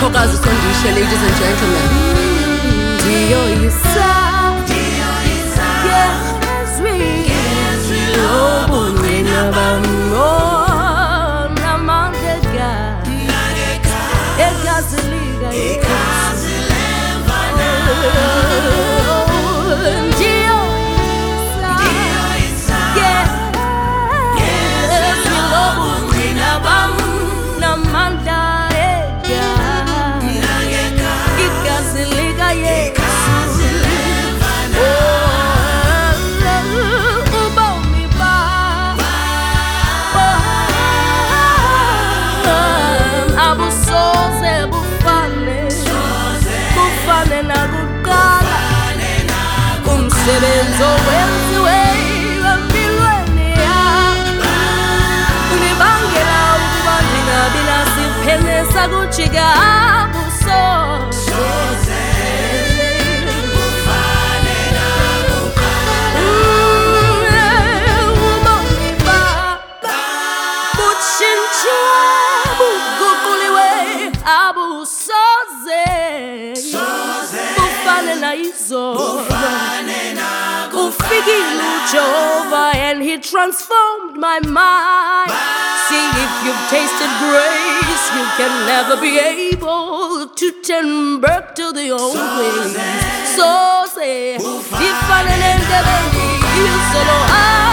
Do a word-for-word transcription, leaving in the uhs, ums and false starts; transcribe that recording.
Okazisondishe, ladies and gentlemen. Dio Isa, yes we, Obunina Bamo, Namandega, Egaziliga, Egazilemba, Dio Isa, yes, Obunina Bamo, Namanda. Sebenzo wenziwe empilweni yami unibangela ukuba ndingabi nasiphene sakujika abusoze ufanela ubomi baba butshintshiwe buguquliwe abusoze bufanela izolo Jehovah, and He transformed my mind. See, if you've tasted grace, you can never be able to turn back to the old ways. So say, if I didn't solo